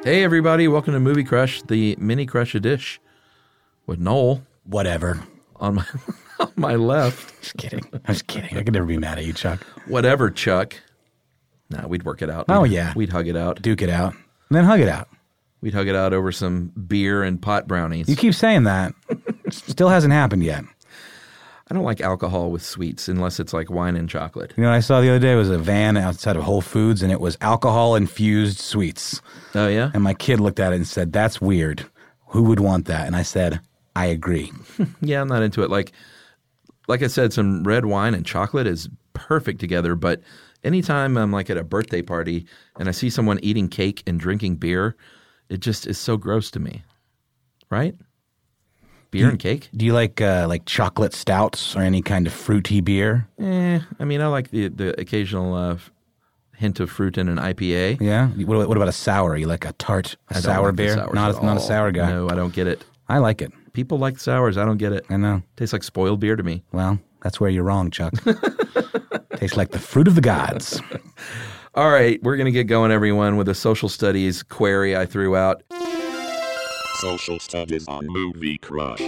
Hey, everybody. Welcome to Movie Crush, the mini crush edition with Noel. Whatever. On my left. Just kidding. I'm just kidding. I could never be mad at you, Chuck. Whatever, Chuck. Nah, we'd work it out. Yeah. We'd hug it out. Duke it out. And then hug it out. We'd hug it out over some beer and pot brownies. You keep saying that. Still hasn't happened yet. I don't like alcohol with sweets unless it's like wine and chocolate. You know what I saw the other day? It was a van outside of Whole Foods, and it was alcohol-infused sweets. Oh, yeah? And my kid looked at it and said, "That's weird. Who would want that?" And I said, "I agree." Yeah, I'm not into it. Like I said, some red wine and chocolate is perfect together, but anytime I'm like at a birthday party and I see someone eating cake and drinking beer, it just is so gross to me. Right? Beer and cake? Do you like chocolate stouts or any kind of fruity beer? I mean, I like the occasional hint of fruit in an IPA. Yeah? What about a sour? You like a tart, sour like beer? Not a sour guy. No, I don't get it. I like it. People like sours. I don't get it. I know. Tastes like spoiled beer to me. Well, that's where you're wrong, Chuck. Tastes like the fruit of the gods. All right, we're going to get going, everyone, with a social studies query I threw out. Social studies on Movie Crush.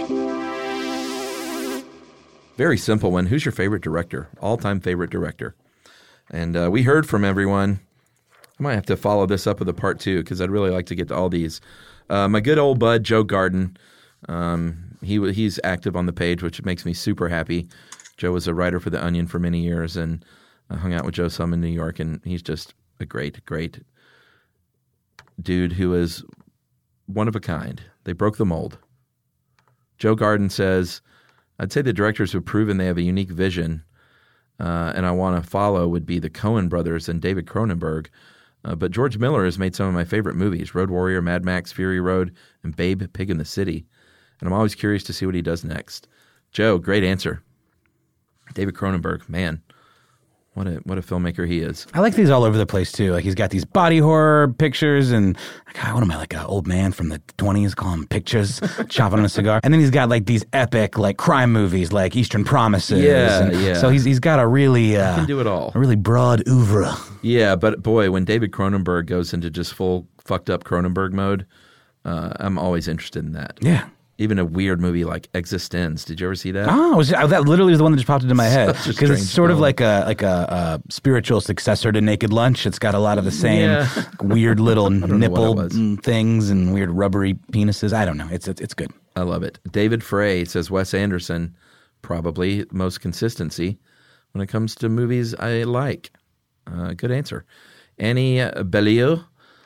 Very simple one. Who's your favorite director? All-time favorite director? And we heard from everyone. I might have to follow this up with a part 2 because I'd really like to get to all these. My good old bud, Joe Garden. He's active on the page, which makes me super happy. Joe was a writer for The Onion for many years, and I hung out with Joe some in New York, and he's just a great, great dude who is one of a kind. They broke the mold. Joe Garden says, I'd say the directors who've proven they have a unique vision and I want to follow would be the Coen brothers and David Cronenberg. But George Miller has made some of my favorite movies, Road Warrior, Mad Max, Fury Road, and Babe, Pig in the City. And I'm always curious to see what he does next. Joe, great answer. David Cronenberg, man. What a filmmaker he is. I like these all over the place, too. Like, he's got these body horror pictures and, God, what am I, like an old man from the 20s? Call him Pictures, chopping on a cigar. And then he's got, like, these epic, like, crime movies, like Eastern Promises. Yeah. So he's got a really... he can do it all. A really broad oeuvre. Yeah, but, boy, when David Cronenberg goes into just full fucked up Cronenberg mode, I'm always interested in that. Yeah. Even a weird movie like Existenz. Did you ever see that? Oh, that literally was the one that just popped into my head. Because it's sort film. of like a spiritual successor to Naked Lunch. It's got a lot of the same weird little nipple things and weird rubbery penises. I don't know. It's good. I love it. David Frey says Wes Anderson, probably most consistency when it comes to movies I like. Good answer. Annie Beaulieu,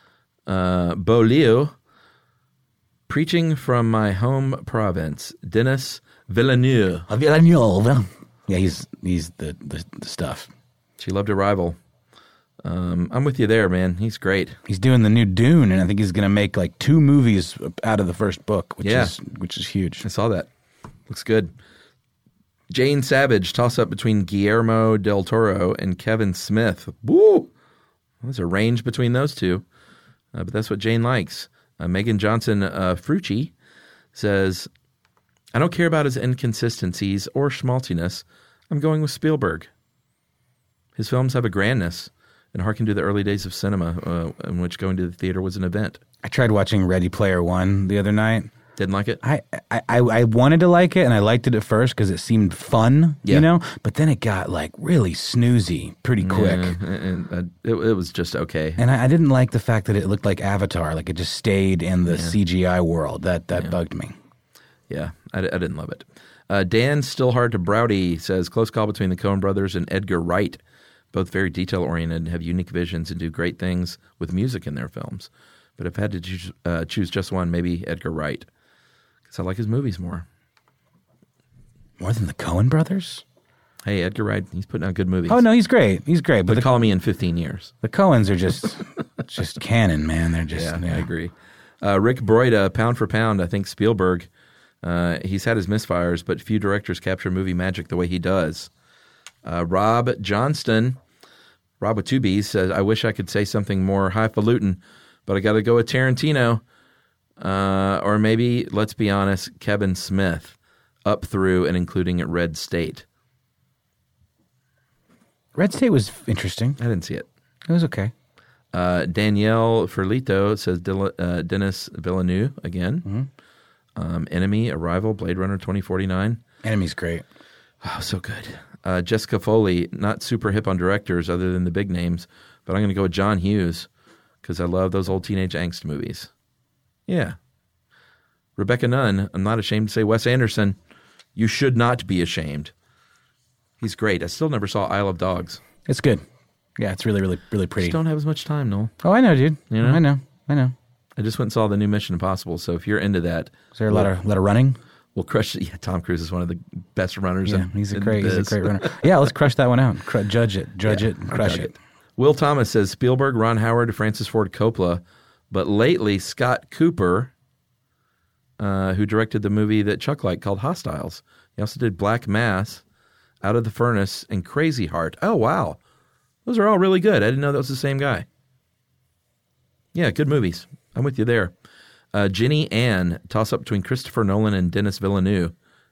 preaching from my home province, Denis Villeneuve. Yeah, he's the stuff. She loved Arrival. I'm with you there, man. He's great. He's doing the new Dune, and I think he's going to make like 2 movies out of the first book, which is huge. I saw that. Looks good. Jane Savage, toss up between Guillermo del Toro and Kevin Smith. Woo! There's a range between those two, but that's what Jane likes. Megan Johnson Frucci says, I don't care about his inconsistencies or schmaltiness. I'm going with Spielberg. His films have a grandness and harken to the early days of cinema in which going to the theater was an event. I tried watching Ready Player One the other night. Didn't like it? I wanted to like it, and I liked it at first because it seemed fun, you know? But then it got, like, really snoozy pretty quick. And it was just okay. And I didn't like the fact that it looked like Avatar, like it just stayed in the CGI world. That bugged me. Yeah, I didn't love it. Dan Stillhart to Browdy says, close call between the Coen brothers and Edgar Wright. Both very detail-oriented, have unique visions, and do great things with music in their films. But if I had to choose just one, maybe Edgar Wright. Because I like his movies more. More than the Coen brothers? Hey, Edgar Wright, he's putting out good movies. Oh, no, he's great. He's great. But call me in 15 years. The Coens are just canon, man. They're just... Yeah, I agree. Rick Broida, pound for pound, I think Spielberg, he's had his misfires, but few directors capture movie magic the way he does. Rob Johnston, Rob with 2 B's, says, I wish I could say something more highfalutin, but I got to go with Tarantino. Or maybe, let's be honest, Kevin Smith, up through and including at Red State. Red State was interesting. I didn't see it. It was okay. Danielle Ferlito says Denis Villeneuve again. Enemy, Arrival, Blade Runner 2049. Enemy's great. Oh, so good. Jessica Foley, not super hip on directors other than the big names, but I'm going to go with John Hughes because I love those old teenage angst movies. Yeah. Rebecca Nunn, I'm not ashamed to say Wes Anderson. You should not be ashamed. He's great. I still never saw Isle of Dogs. It's good. Yeah, it's really, really, really pretty. Just don't have as much time, Noel. Oh, I know, dude. You know? I know. I just went and saw the new Mission Impossible, so if you're into that... Is there a lot of running? We'll crush it. Yeah, Tom Cruise is one of the best runners. Yeah, he's a great runner. Yeah, let's crush that one out. Judge it, and crush it. Will Thomas says Spielberg, Ron Howard, Francis Ford Coppola, but lately Scott Cooper, who directed the movie that Chuck liked called Hostiles. He also did Black Mass, Out of the Furnace, and Crazy Heart. Oh, wow. Those are all really good. I didn't know that was the same guy. Yeah, good movies. I'm with you there. Ginny Ann, toss-up between Christopher Nolan and Denis Villeneuve.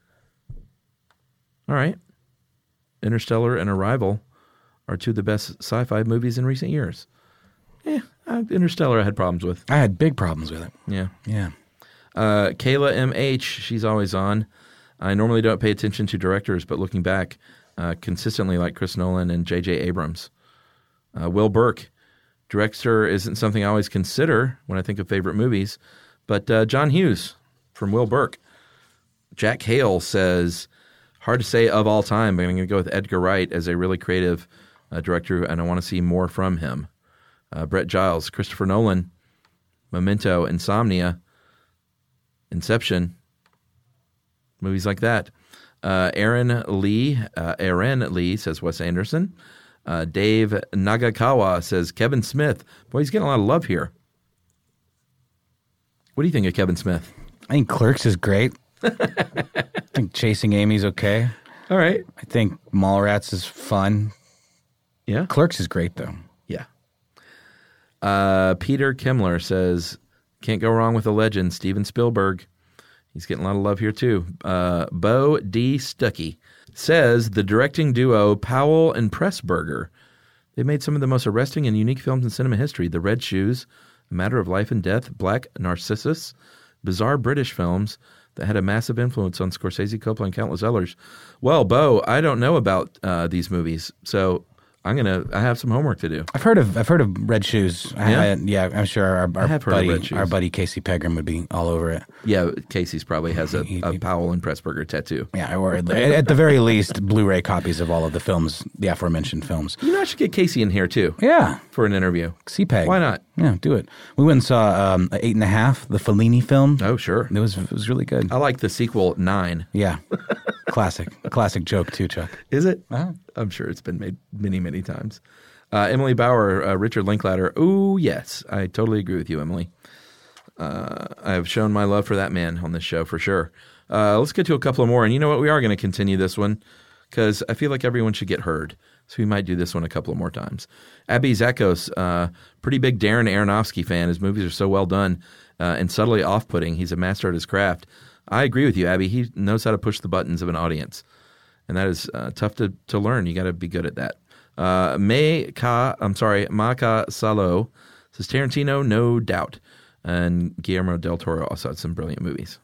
All right. Interstellar and Arrival are two of the best sci-fi movies in recent years. Interstellar I had problems with. I had big problems with it. Yeah. Yeah. Kayla M.H., she's always on. I normally don't pay attention to directors, but looking back, consistently like Chris Nolan and J.J. Abrams. Will Burke, director isn't something I always consider when I think of favorite movies, but John Hughes from Will Burke. Jack Hale says, hard to say of all time, but I'm going to go with Edgar Wright as a really creative director, and I want to see more from him. Brett Giles, Christopher Nolan, Memento, Insomnia, Inception, movies like that. Aaron Lee says Wes Anderson. Dave Nagakawa says Kevin Smith. Boy, he's getting a lot of love here. What do you think of Kevin Smith? I think Clerks is great. I think Chasing Amy's okay. All right. I think Mallrats is fun. Yeah. Clerks is great, though. Yeah. Peter Kimmler says, can't go wrong with a legend, Steven Spielberg. He's getting a lot of love here, too. Bo D. Stuckey says, the directing duo Powell and Pressburger. They made some of the most arresting and unique films in cinema history. The Red Shoes, A Matter of Life and Death, Black Narcissus, bizarre British films that had a massive influence on Scorsese, Coppola, and countless others. Well, Bo, I don't know about these movies, so I have some homework to do. I've heard of Red Shoes. Yeah? I'm sure our buddy Casey Pegram would be all over it. Yeah, Casey's probably has a Powell and Pressburger tattoo. Yeah, or at the very least, Blu-ray copies of all of the films, the aforementioned films. You know, I should get Casey in here too. Yeah, for an interview. CPEG. Why not? Yeah, do it. We went and saw 8.5, the Fellini film. Oh, sure. It was really good. I like the sequel 9. Yeah, classic joke too, Chuck. Is it? Uh-huh. I'm sure it's been made many, many times. Emily Bauer, Richard Linklater. Oh, yes. I totally agree with you, Emily. I have shown my love for that man on this show for sure. Let's get to a couple of more. And you know what? We are going to continue this one because I feel like everyone should get heard. So we might do this one a couple of more times. Abby Zakos, pretty big Darren Aronofsky fan. His movies are so well done and subtly off-putting. He's a master at his craft. I agree with you, Abby. He knows how to push the buttons of an audience. And that is tough to learn. You got to be good at that. Maka Salo says Tarantino, no doubt. And Guillermo del Toro also had some brilliant movies.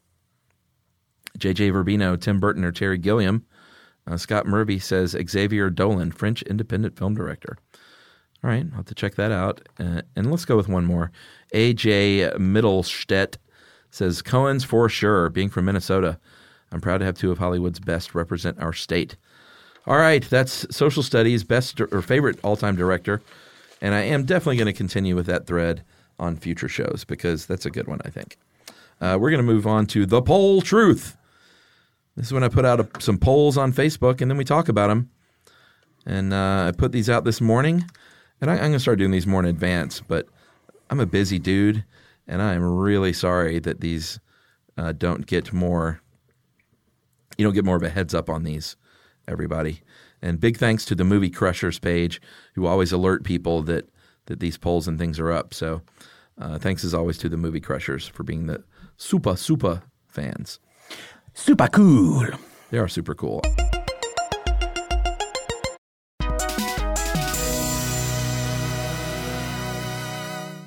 J.J. Verbino, Tim Burton, or Terry Gilliam. Scott Murphy says Xavier Dolan, French independent film director. All right, I'll have to check that out. And let's go with one more. A.J. Mittelstedt says Coens for sure, being from Minnesota. I'm proud to have two of Hollywood's best represent our state. All right, that's Social Studies, best or favorite all-time director. And I am definitely going to continue with that thread on future shows because that's a good one, I think. We're going to move on to The Poll Truth. This is when I put out some polls on Facebook, and then we talk about them. And I put these out this morning, and I'm going to start doing these more in advance. But I'm a busy dude, and I am really sorry that these don't get more. You don't get more of a heads up on these, everybody. And big thanks to the Movie Crushers page, who always alert people that these polls and things are up. So thanks as always to the Movie Crushers for being the super fans. Super cool. They are super cool.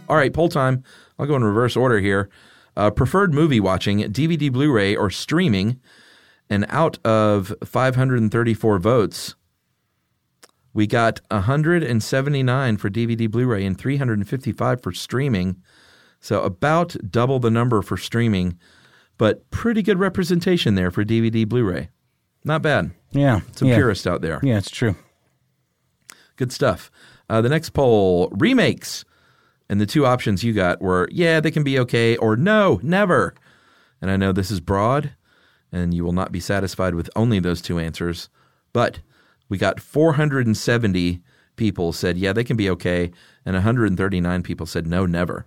All right, poll time. I'll go in reverse order here. Preferred movie watching, DVD, Blu-ray, or streaming. And out of 534 votes, we got 179 for DVD, Blu-ray, and 355 for streaming. So about double the number for streaming, but pretty good representation there for DVD, Blu-ray. Not bad. Yeah. Some purists out there. Yeah, it's true. Good stuff. The next poll, remakes. And the two options you got were, yeah, they can be okay, or no, never. And I know this is broad, and you will not be satisfied with only those two answers. But we got 470 people said, yeah, they can be okay, and 139 people said, no, never.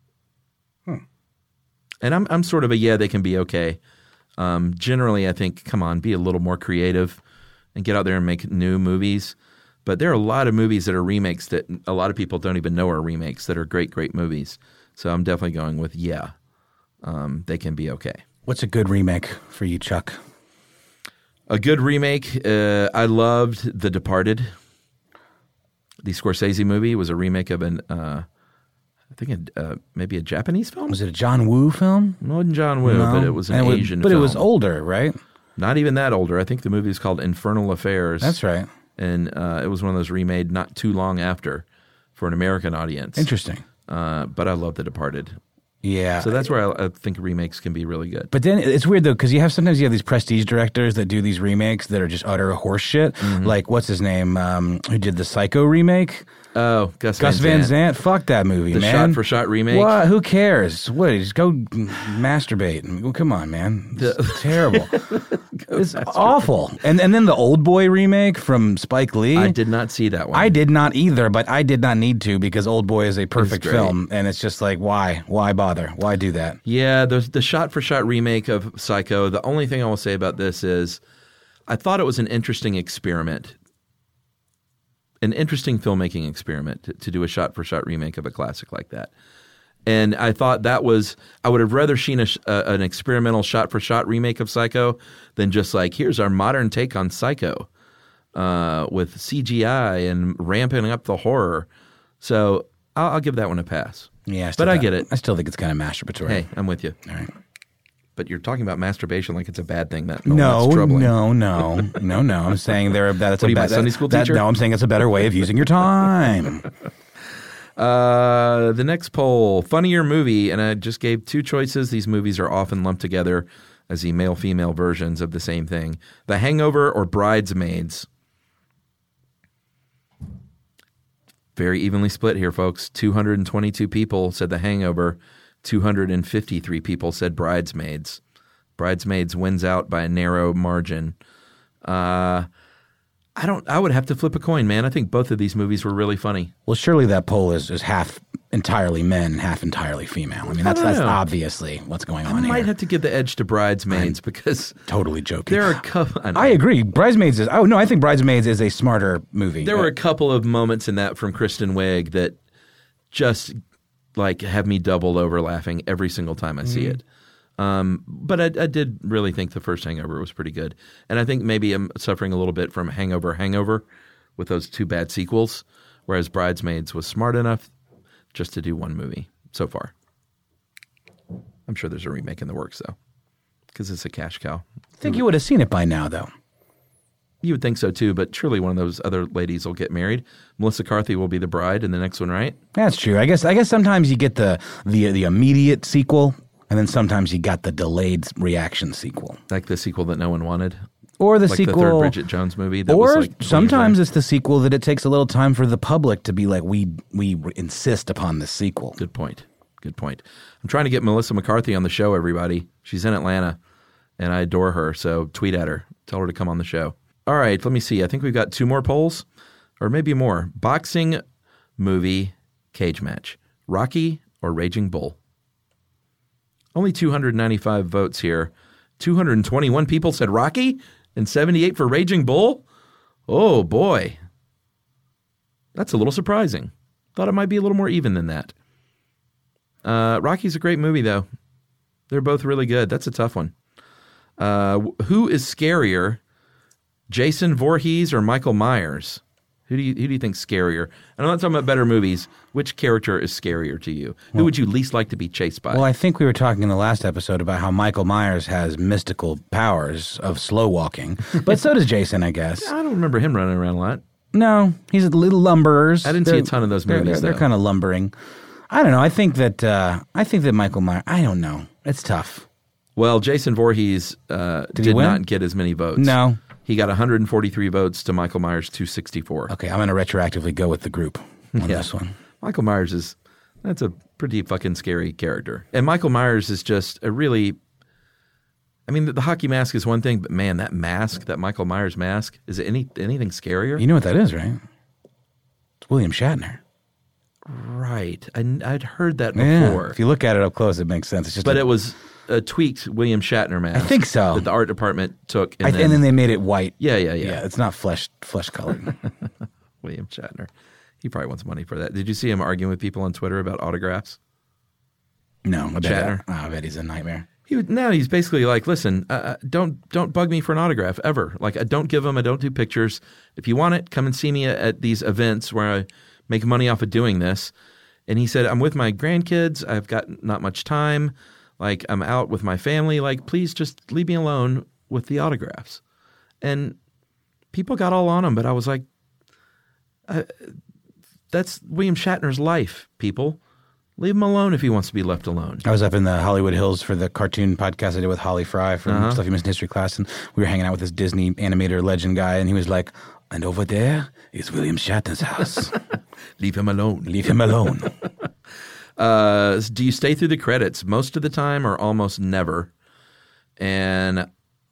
And I'm sort of a, yeah, they can be okay. Generally, I think, come on, be a little more creative and get out there and make new movies. But there are a lot of movies that are remakes that a lot of people don't even know are remakes that are great, great movies. So I'm definitely going with, yeah, they can be okay. What's a good remake for you, Chuck? A good remake, I loved The Departed. The Scorsese movie was a remake of maybe a Japanese film? Was it a John Woo film? It wasn't John Woo, but it was an Asian film. But it was older, right? Not even that older. I think the movie is called Infernal Affairs. That's right. And it was one of those remade not too long after for an American audience. Interesting. But I love The Departed. Yeah. So that's where I think remakes can be really good. But then it's weird, though, because sometimes you have these prestige directors that do these remakes that are just utter horseshit. Mm-hmm. Like, what's his name? Who did the Psycho remake? Oh, Gus Van Sant. Fuck that movie, the man. The shot-for-shot remake? What? Who cares? What? Just go masturbate. Well, come on, man. It's terrible. It's awful. And then the Old Boy remake from Spike Lee. I did not see that one. I did not either, but I did not need to because Old Boy is a perfect film. And it's just like, why? Why bother? Why do that? Yeah, the shot-for-shot remake of Psycho, the only thing I will say about this is I thought it was an interesting experiment. An interesting filmmaking experiment to do a shot-for-shot remake of a classic like that. And I thought I would have rather seen an experimental shot-for-shot remake of Psycho than just like, here's our modern take on Psycho with CGI and ramping up the horror. So I'll give that one a pass. Yeah, but I get it. I still think it's kind of masturbatory. Hey, I'm with you. All right. But you're talking about masturbation like it's a bad thing. That's No. troubling. No. I'm saying that's a bad Sunday school teacher. No, I'm saying it's a better way of using your time. The next poll, funnier movie, and I just gave two choices. These movies are often lumped together as the male-female versions of the same thing. The Hangover or Bridesmaids. Very evenly split here, folks. 222 people said The Hangover. 253 people said Bridesmaids. Bridesmaids wins out by a narrow margin. I would have to flip a coin, man. I think both of these movies were really funny. Well, surely that poll is half entirely men, half entirely female. I mean, that's obviously what's going on here. I might have to give the edge to Bridesmaids because totally joking. There are a couple. I agree. Bridesmaids is. Oh no, I think Bridesmaids is a smarter movie. There were a couple of moments in that from Kristen Wiig that just like have me doubled over laughing every single time I see it. But I did really think the first Hangover was pretty good. And I think maybe I'm suffering a little bit from Hangover with those two bad sequels, whereas Bridesmaids was smart enough just to do one movie so far. I'm sure there's a remake in the works, though, because it's a cash cow. I think you would have seen it by now, though. You would think so, too, but surely one of those other ladies will get married. Melissa Carthy will be the bride in the next one, right? That's true. I guess sometimes you get the immediate sequel, and then sometimes you got the delayed reaction sequel. Like the sequel that no one wanted? Or the like sequel. Like the third Bridget Jones movie? That or was like sometimes it's the sequel that it takes a little time for the public to be like, we insist upon the sequel. Good point. I'm trying to get Melissa McCarthy on the show, everybody. She's in Atlanta, and I adore her, so tweet at her. Tell her to come on the show. All right, let me see. I think we've got two more polls, or maybe more. Boxing movie cage match. Rocky or Raging Bull? Only 295 votes here. 221 people said Rocky and 78 for Raging Bull? Oh, boy. That's a little surprising. Thought it might be a little more even than that. Rocky's a great movie, though. They're both really good. That's a tough one. Who is scarier, Jason Voorhees or Michael Myers? Who do you think's scarier? And I'm not talking about better movies. Which character is scarier to you? Who would you least like to be chased by? Well, I think we were talking in the last episode about how Michael Myers has mystical powers of slow walking, but so does Jason, I guess. I don't remember him running around a lot. No, he's a little lumberers. I didn't see a ton of those movies. They're kind of lumbering. I don't know. I think that Michael Myers. I don't know. It's tough. Well, Jason Voorhees did not get as many votes. No. He got 143 votes to Michael Myers 264. Okay, I'm going to retroactively go with the group on this one. Michael Myers that's a pretty fucking scary character. And Michael Myers is just a really, I mean, the hockey mask is one thing, but man, that mask, that Michael Myers mask, is it anything scarier? You know what that is, right? It's William Shatner. Right. I'd heard that Yeah, before. if you look at it up close, it makes sense. It's just But it was a tweaked William Shatner mask. I think so. That the art department took. and then they made it white. Yeah. Yeah, it's not flesh colored. William Shatner. He probably wants money for that. Did you see him arguing with people on Twitter about autographs? No, Shatner. I bet he's a nightmare. He's basically like, listen, don't bug me for an autograph ever. Like, I don't give them. I don't do pictures. If you want it, come and see me at these events where I make money off of doing this. And he said, I'm with my grandkids. I've got not much time. Like, I'm out with my family. Like, please just leave me alone with the autographs. And people got all on him, but I was like, that's William Shatner's life, people. Leave him alone if he wants to be left alone. I was up in the Hollywood Hills for the cartoon podcast I did with Holly Fry from Stuff You Missed in History class, and we were hanging out with this Disney animator legend guy, and he was like, and over there is William Shatner's house. Leave him alone. Leave him alone. Do you stay through the credits most of the time or almost never? And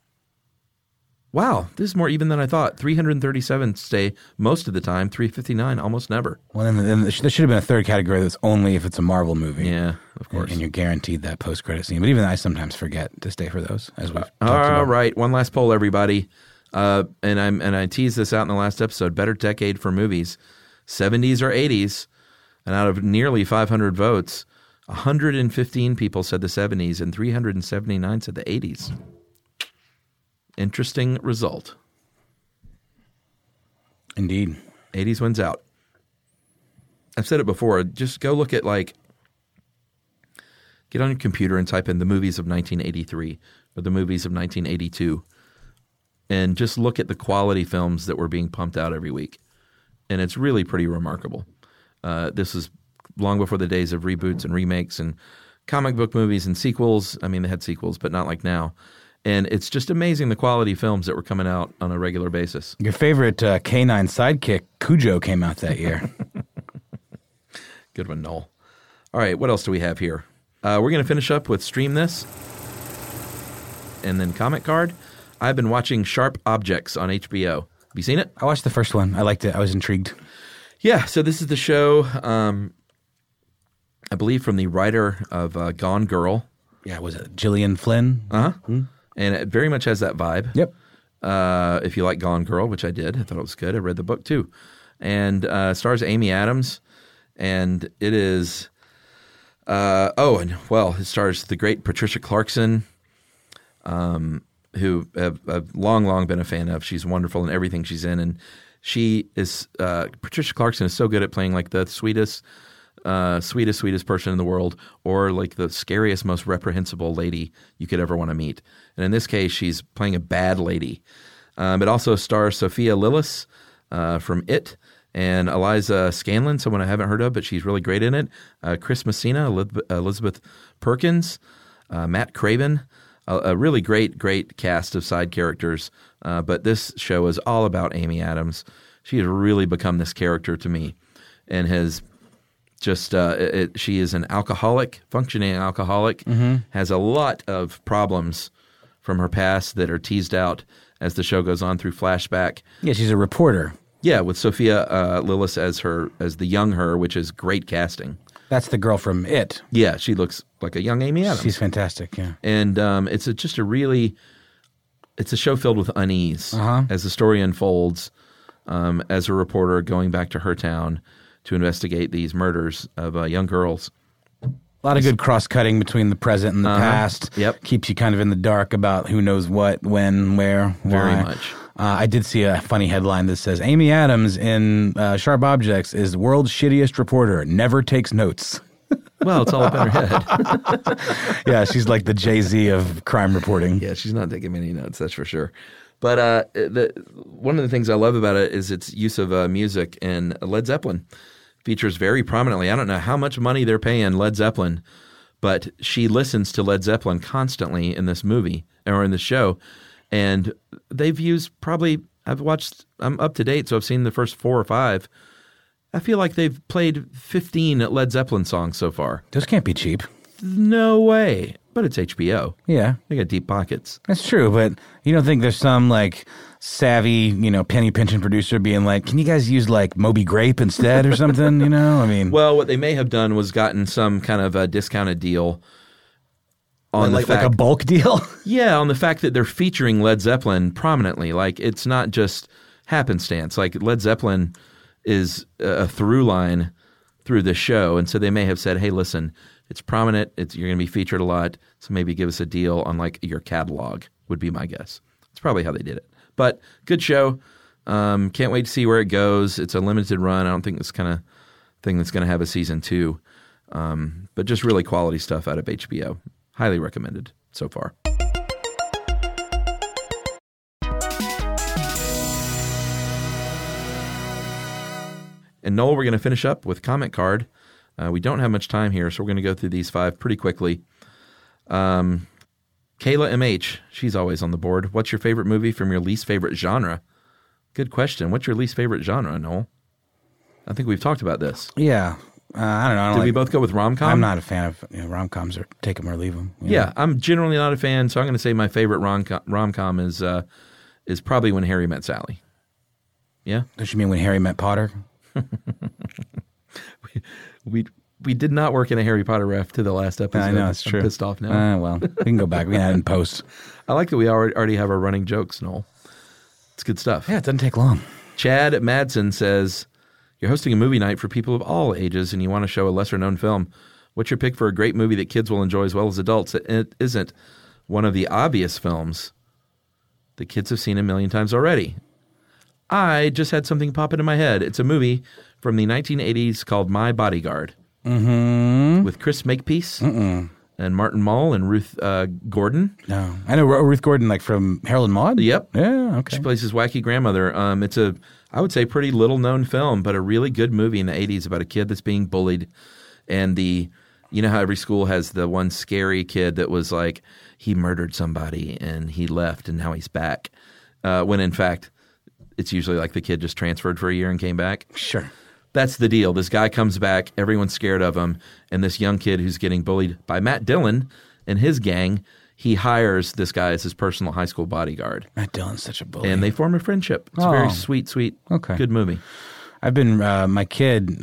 wow, this is more even than I thought. 337 stay most of the time. 359 almost never. Well, then there should have been a third category that's only if it's a Marvel movie. Yeah, of course. And you're guaranteed that post-credit scene. But even I sometimes forget to stay for those, as we've talked All about. right, one last poll, everybody. And I teased this out in the last episode. Better decade for movies, 70s or 80s? And out of nearly 500 votes, 115 people said the 70s and 379 said the 80s. Interesting result. Indeed. 80s wins out. I've said it before. Just go look at get on your computer and type in the movies of 1983 or the movies of 1982 and just look at the quality films that were being pumped out every week. And it's really pretty remarkable. This is long before the days of reboots and remakes and comic book movies and sequels. I mean, they had sequels, but not like now. And it's just amazing the quality films that were coming out on a regular basis. Your favorite canine sidekick, Cujo, came out that year. Good one, Noel. All right, what else do we have here? We're going to finish up with Stream This and then Comic Card. I've been watching Sharp Objects on HBO. Have you seen it? I watched the first one. I liked it. I was intrigued. Yeah, so this is the show, I believe, from the writer of Gone Girl. Yeah, was it Gillian Flynn? Uh-huh. And it very much has that vibe. Yep. If you like Gone Girl, which I did. I thought it was good. I read the book too. And stars Amy Adams. And it is it stars the great Patricia Clarkson, who I've long been a fan of. She's wonderful in everything she's in. And she is Patricia Clarkson is so good at playing like the sweetest person in the world, or like the scariest, most reprehensible lady you could ever want to meet. And in this case, she's playing a bad lady. It also stars Sophia Lillis from It, and Eliza Scanlon, someone I haven't heard of, but she's really great in it. Chris Messina, Elizabeth Perkins, Matt Craven, a really great cast of side characters. But this show is all about Amy Adams. She has really become this character to me, and has just she is an alcoholic, functioning alcoholic, has a lot of problems from her past that are teased out as the show goes on through flashback. Yeah, she's a reporter. Yeah, with Sophia Lillis as the young her, which is great casting. That's the girl from It. Yeah, she looks like a young Amy Adams. She's fantastic, yeah. And it's a show filled with unease as the story unfolds, as a reporter going back to her town to investigate these murders of young girls. A lot of good cross-cutting between the present and the past. Yep. Keeps you kind of in the dark about who knows what, when, where, why. Very much. I did see a funny headline that says Amy Adams in Sharp Objects is the world's shittiest reporter, never takes notes. Well, it's all up in her head. Yeah, she's like the Jay-Z of crime reporting. Yeah, she's not taking many notes, that's for sure. But one of the things I love about it is its use of music, and Led Zeppelin features very prominently. I don't know how much money they're paying Led Zeppelin, but she listens to Led Zeppelin constantly in this movie or in the show. And they've used I'm up to date, so I've seen the first 4 or 5. I feel like they've played 15 Led Zeppelin songs so far. Those can't be cheap. No way. But it's HBO. Yeah. They got deep pockets. That's true, but you don't think there's some like savvy, penny pinching producer being like, can you guys use like Moby Grape instead or something, I mean. Well, what they may have done was gotten some kind of a discounted deal on like a bulk deal? Yeah, on the fact that they're featuring Led Zeppelin prominently. Like, it's not just happenstance. Like, Led Zeppelin is a through line through the show, and so they may have said, hey, listen, it's prominent, you're going to be featured a lot, so maybe give us a deal on, like, your catalog, would be my guess. It's probably how they did it. But good show. Can't wait to see where it goes. It's a limited run. I don't think this kind of thing that's going to have a season 2. But just really quality stuff out of HBO. Highly recommended so far. And Noel, we're going to finish up with comment card. We don't have much time here, so we're going to go through these 5 pretty quickly. Kayla MH, she's always on the board. What's your favorite movie from your least favorite genre? Good question. What's your least favorite genre, Noel? I think we've talked about this. Yeah. I don't know. Did we both go with rom-com? I'm not a fan of rom-coms, or take them or leave them. Yeah, I'm generally not a fan, so I'm going to say my favorite rom-com is probably When Harry Met Sally. Yeah? Don't you mean When Harry Met Potter? We did not work in a Harry Potter ref to the last episode. I know, it's true. I'm pissed off now. Well, we can go back. We can add in post. I like that we already have our running jokes, Noel. It's good stuff. Yeah, it doesn't take long. Chad Madsen says, you're hosting a movie night for people of all ages and you want to show a lesser-known film. What's your pick for a great movie that kids will enjoy as well as adults? It isn't one of the obvious films that kids have seen a million times already. I just had something pop into my head. It's a movie from the 1980s called My Bodyguard. Mm-hmm. With Chris Makepeace and Martin Mull and Ruth Gordon. No. I know Ruth Gordon, like from Harold and Maude? Yep. Yeah, okay. She plays his wacky grandmother. It's I would say, pretty little-known film, but a really good movie in the 80s about a kid that's being bullied. And you know how every school has the one scary kid that was like, he murdered somebody and he left and now he's back. When in fact, it's usually like the kid just transferred for a year and came back. Sure. That's the deal. This guy comes back, everyone's scared of him, and this young kid who's getting bullied by Matt Dillon and his gang, he hires this guy as his personal high school bodyguard. Matt Dillon's such a bully. And they form a friendship. It's a very sweet, good movie. I've been my kid.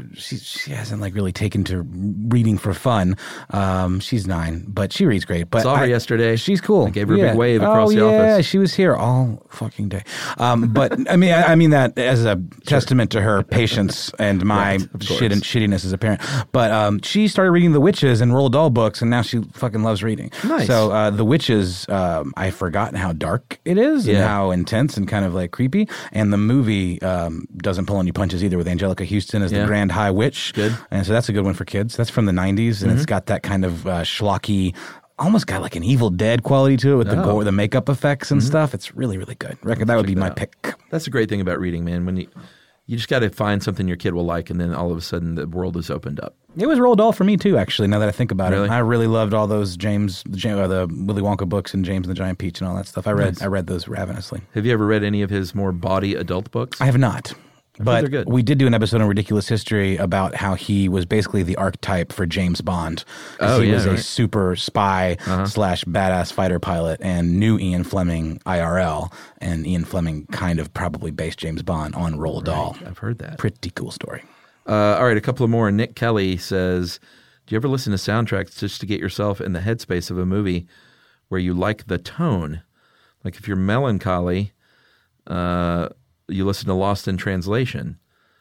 She hasn't like really taken to reading for fun. She's 9, but she reads great. But saw her yesterday. She's cool. I gave her a big wave across the office. Yeah, she was here all fucking day. But I mean that as a testament to her patience and my shittiness as a parent. But she started reading The Witches and Roald Dahl books, and now she fucking loves reading. Nice. So The Witches, I've forgotten how dark it is and how intense and kind of like creepy. And the movie doesn't pull any punches either, with Angelica Houston as the Grand High Witch. Good. And so that's a good one for kids. That's from the 90s, and it's got that kind of schlocky, almost got like an Evil Dead quality to it with the gore, the makeup effects and stuff. It's really, really good. That would be my pick. That's a great thing about reading, man. When you just got to find something your kid will like, and then all of a sudden the world is opened up. It was Roald Dahl for me too, actually, now that I think about Really? it. I really loved all those the Willy Wonka books and James and the Giant Peach and all that stuff. I read those ravenously. Have you ever read any of his more bawdy adult books? I have not. But they're good. we did do an episode on Ridiculous History about how he was basically the archetype for James Bond. He was a super spy / badass fighter pilot and knew Ian Fleming IRL. And Ian Fleming kind of probably based James Bond on Roald Dahl. I've heard that. Pretty cool story. All right, a couple of more. Nick Kelly says, do you ever listen to soundtracks just to get yourself in the headspace of a movie where you like the tone? Like if you're melancholy, you listen to Lost in Translation.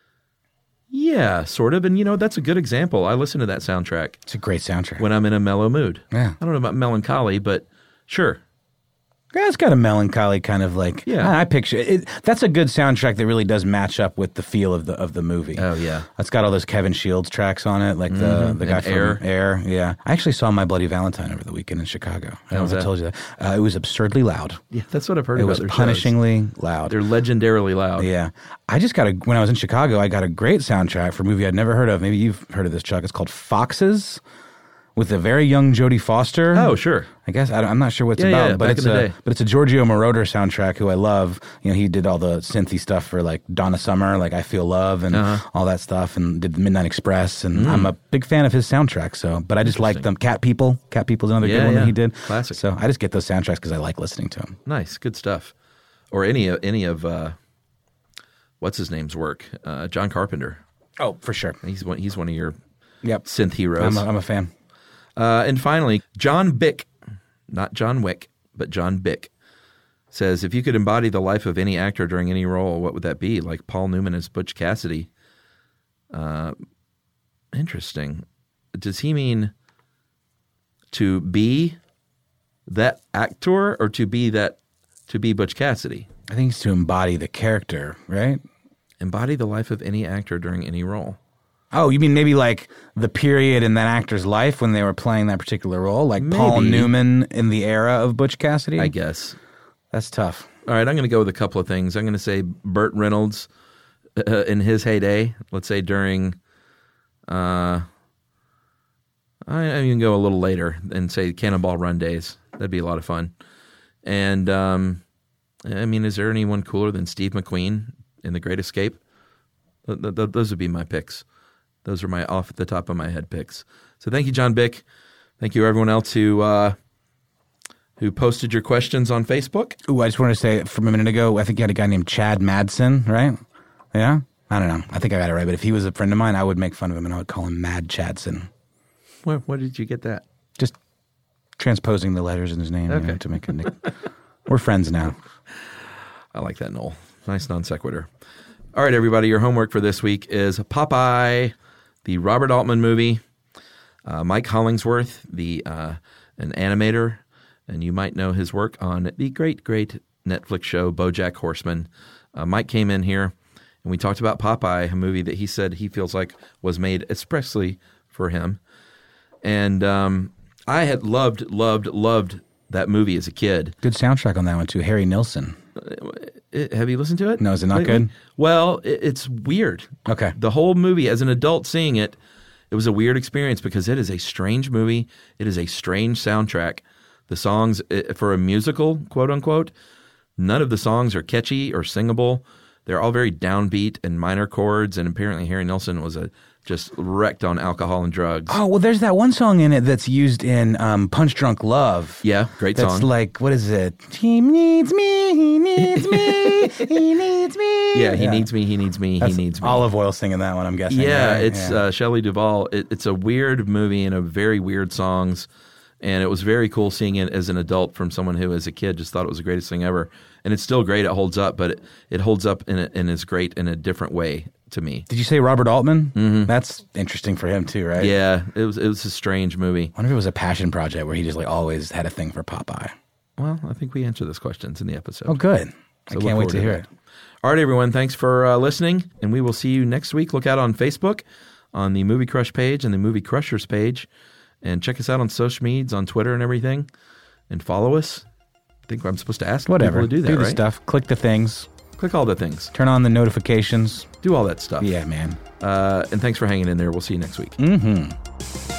Yeah, sort of. And, that's a good example. I listen to that soundtrack. It's a great soundtrack. When I'm in a mellow mood. Yeah. I don't know about melancholy, but sure. Yeah, it's got a melancholy kind of like. Yeah. I picture it. That's a good soundtrack that really does match up with the feel of the movie. Oh, yeah. It's got all those Kevin Shields tracks on it, like the guy And from Air. Air. Yeah, I actually saw My Bloody Valentine over the weekend in Chicago. I don't know if I told you that. It was absurdly loud. Yeah, that's what I've heard It about was their shows. punishingly loud. They're legendarily loud. Yeah. I just got when I was in Chicago, I got a great soundtrack for a movie I'd never heard of. Maybe you've heard of this, Chuck. It's called Foxes with a very young Jodie Foster. Oh, sure. I guess I'm not sure what it's Yeah, about, yeah, but back it's in the day. but it's a Giorgio Moroder soundtrack who I love. You know, he did all the synthy stuff for like Donna Summer, like I Feel Love and all that stuff, and did Midnight Express. And I'm a big fan of his soundtrack. So, but I just like them. Cat People's another Yeah, good one yeah. that he did. Classic. So I just get those soundtracks because I like listening to them. Nice, good stuff. Or any of what's his name's work? John Carpenter. Oh, for sure. He's one of your Yep. synth heroes. I'm a fan. And finally, John Bick, not John Wick, but John Bick, says, if you could embody the life of any actor during any role, what would that be? Like Paul Newman as Butch Cassidy. Interesting. Does he mean to be that actor or to be Butch Cassidy? I think it's to embody the character, right? Embody the life of any actor during any role. Oh, you mean maybe like the period in that actor's life when they were playing that particular role? Like Paul Maybe. Newman in the era of Butch Cassidy? I guess. That's tough. All right, I'm going to go with a couple of things. I'm going to say Burt Reynolds in his heyday. Let's say during, I'm going to go a little later and say Cannonball Run days. That'd be a lot of fun. And, I mean, is there anyone cooler than Steve McQueen in The Great Escape? Those would be my picks. Those are my off the top of my head picks. So thank you, John Bick. Thank you, everyone else who posted your questions on Facebook. Ooh, I just wanted to say from a minute ago, I think you had a guy named Chad Madsen, right? Yeah? I don't know. I think I got it right. But if he was a friend of mine, I would make fun of him and I would call him Mad Chadson. Where did you get that? Just transposing the letters in his name Okay. to make a nick. We're friends now. I like that, Noel. Nice non sequitur. All right, everybody, your homework for this week is Popeye, the Robert Altman movie. Mike Hollingsworth, an animator, and you might know his work on the great, great Netflix show BoJack Horseman. Mike came in here, and we talked about Popeye, a movie that he said he feels like was made expressly for him. And I had loved that movie as a kid. Good soundtrack on that one, too. Harry Nilsson. Have you listened to it? No, is it not lately? good? Well, it's weird. Okay. The whole movie, as an adult seeing it, it was a weird experience because it is a strange movie. It is a strange soundtrack. The songs, for a musical, quote unquote, none of the songs are catchy or singable. They're all very downbeat and minor chords. And apparently Harry Nilsson was just wrecked on alcohol and drugs. Oh, well, there's that one song in it that's used in Punch Drunk Love. Yeah, great That's song. like, what is it? He needs me, he needs me, he needs me. Yeah, he needs me, he needs me, That's he needs me. Olive Oil singing that one, I'm guessing. Yeah, right? it's Shelley Duvall. It's a weird movie and a very weird songs. And it was very cool seeing it as an adult from someone who, as a kid, just thought it was the greatest thing ever. And it's still great. It holds up, but it holds up and is great in a different way to me. Did you say Robert Altman? Mm-hmm. That's interesting for him too, right? Yeah, it was a strange movie. I wonder if it was a passion project where he just like always had a thing for Popeye. Well, I think we answered those questions in the episode. Oh, good. I So look can't wait forward to hear that. it. All right, everyone. Thanks for listening, and we will see you next week. Look out on Facebook, on the Movie Crush page and the Movie Crushers page, and check us out on social medias, on Twitter and everything, and follow us. I think I'm supposed to ask Whatever. people to do that, do the right? stuff. Click the things. Click all the things. Turn on the notifications. Do all that stuff. Yeah, man. And thanks for hanging in there. We'll see you next week. Mm-hmm.